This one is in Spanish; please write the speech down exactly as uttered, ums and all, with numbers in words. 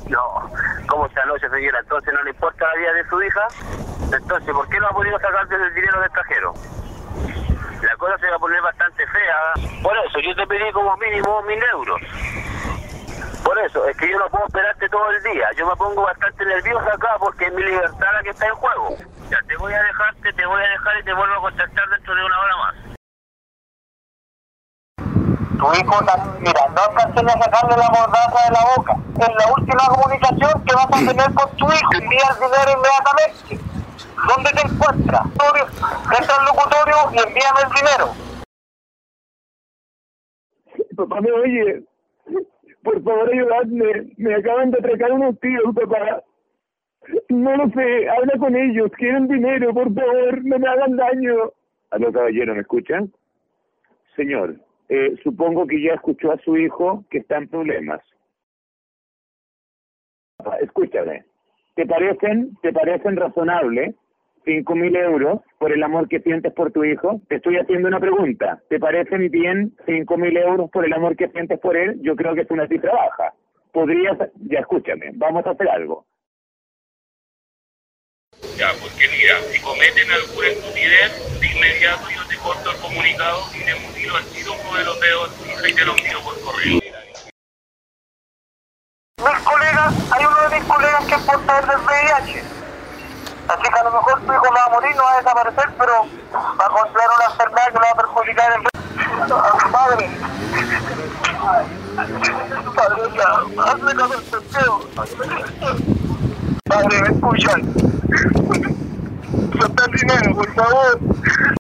No, ¿cómo se anoche, señora? Entonces no le importa la vida de su hija. Entonces, ¿por qué no ha podido sacar desde el dinero del cajero? La cosa se va a poner bastante fea. Por eso, yo te pedí como mínimo mil euros. Por eso, es que yo no puedo esperarte todo el día. Yo me pongo bastante nervioso acá porque es mi libertad la que está en juego. Ya, te voy a dejar, te, te voy a dejar y te vuelvo a contactar dentro de una hora más. Tu hijo, mira, no alcancé a sacarle la mordaza de la boca. Es la última comunicación que vas a tener con tu hijo. Envía el dinero inmediatamente. ¿Dónde te encuentras? Entra al locutorio y envíame el dinero. Papá, me oye. Por favor, ayudadme. Me acaban de atracar unos tíos, papá. No lo sé. Habla con ellos. Quieren dinero, por favor. No me hagan daño. Aló, caballero, ¿me escuchan? Señor, eh, supongo que ya escuchó a su hijo que está en problemas. Escúchame. ¿Te parecen, te parecen razonables cinco mil euros por el amor que sientes por tu hijo? Te estoy haciendo una pregunta. ¿Te parecen bien cinco mil euros por el amor que sientes por él? Yo creo que es una cifra baja. Podrías... Ya, escúchame. Vamos a hacer algo. Ya, porque mira, si cometen alguna estupidez, de inmediato yo te corto el comunicado y te mutilo al tiro uno de los dedos y te lo envío por correo. Mis colegas, hay uno de mis colegas que es portador del V I H. Así que a lo mejor tu hijo no va a morir, no va a desaparecer, pero va a contraer una enfermedad que lo va a perjudicar en padre. Padre, ya, hazme caso al testeo. Padre, me escuchan. Suelta el dinero, por favor.